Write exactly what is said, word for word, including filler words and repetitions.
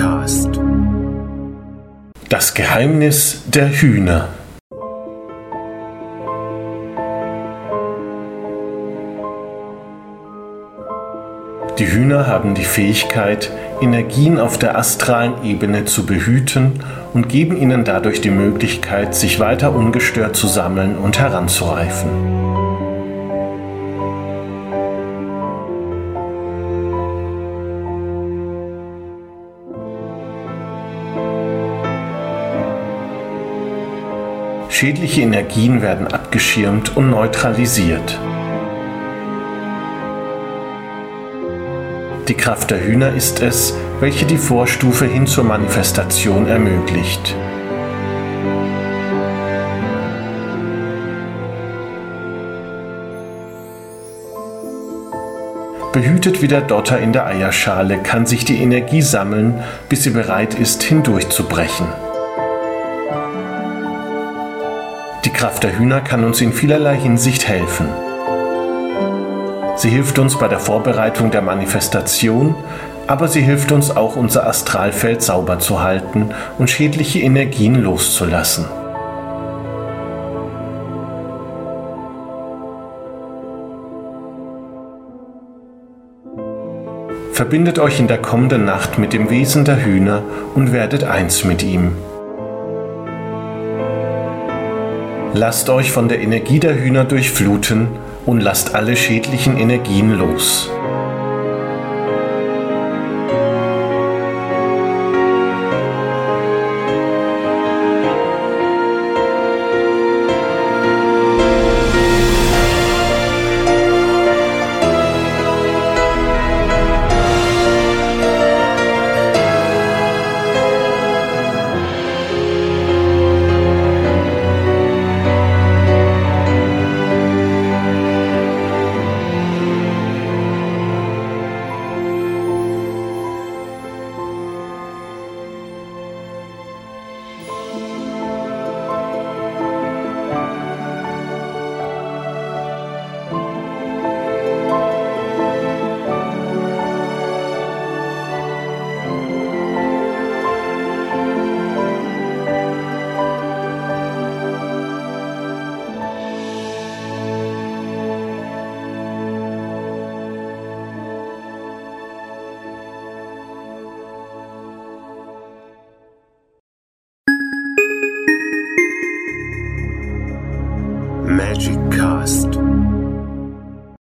Podcast. Das Geheimnis der Hühner. Die Hühner haben die Fähigkeit, Energien auf der astralen Ebene zu behüten und geben ihnen dadurch die Möglichkeit, sich weiter ungestört zu sammeln und heranzureifen. Schädliche Energien werden abgeschirmt und neutralisiert. Die Kraft der Hühner ist es, welche die Vorstufe hin zur Manifestation ermöglicht. Behütet wie der Dotter in der Eierschale kann sich die Energie sammeln, bis sie bereit ist, hindurchzubrechen. Die Kraft der Hühner kann uns in vielerlei Hinsicht helfen. Sie hilft uns bei der Vorbereitung der Manifestation, aber sie hilft uns auch, unser Astralfeld sauber zu halten und schädliche Energien loszulassen. Verbindet euch in der kommenden Nacht mit dem Wesen der Hühner und werdet eins mit ihm. Lasst euch von der Energie der Hühner durchfluten und lasst alle schädlichen Energien los.